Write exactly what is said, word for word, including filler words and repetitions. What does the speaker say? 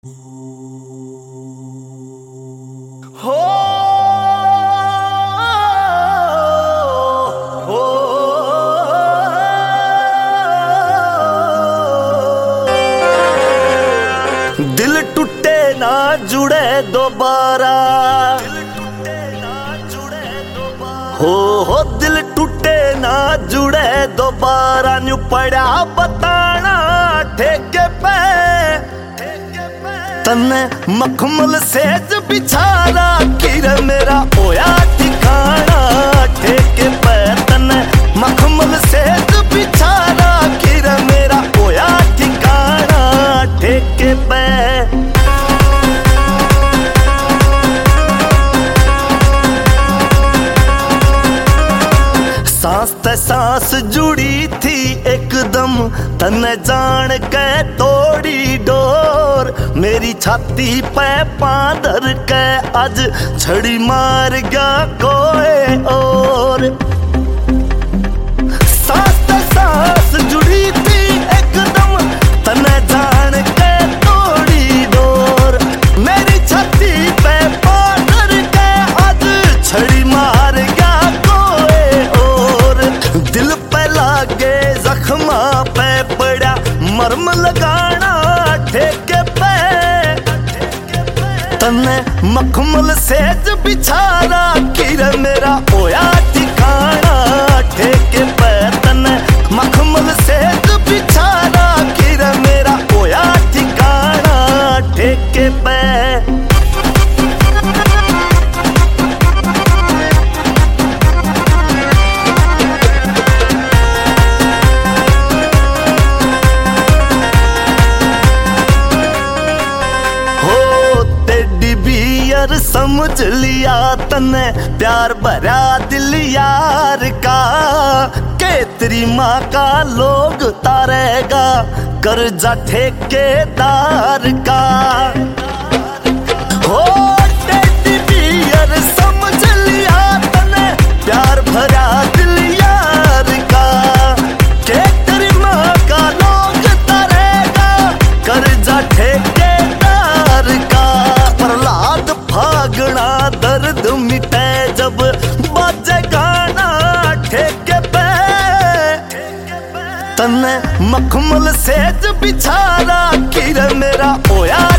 हो हो दिल टूटे ना जुड़े दोबारा, हो हो दिल टूटे ना जुड़े दोबारा, न्यू पड़ा बताना ठेके पे तन्ने मखमल सेज बिछारा, किर मेरा होया ठिकाना ठेके पे तन्ने मखमल सेज बिछारा, किर मेरा होया ठिकाना ठेके पे। सांस ते सांस जुड़ी थी एकदम, तन्ने जान के तोड़ी डोर, मेरी छाती पे पादर के आज छड़ी मार गया कोई और। सांस ते सांस जुड़ी थी एकदम, तन्ने जान के तोड़ी डोर, मेरी छाती पे पादर के आज छड़ी मार गया कोई और। दिल पे लागे जख्मा पे पड़ा मरम लगाना ठेके पे तन्ने मखमल सेज बिछारा, किर मेरा होया ठिकाना ठेके पे तन्ने मखमल सेज बिछारा, किर मेरा होया ठिकाना ठेके पे। समझ लिया तन्ने प्यार भरा दिल यार का, के तेरी माँ का लोग तारेगा कर्जा ठेकेदार का। हो टेडी बियर समझ लिया तन्ने प्यार भरा दिल यार का, के तेरी माँ का लोग तारेगा कर्जा ठेकेदार का। प्रहलाद भागना दर्द मिटे जब बाजे गाना ठेके पे तन्ने मखमल सेज बिछारा, किर मेरा होया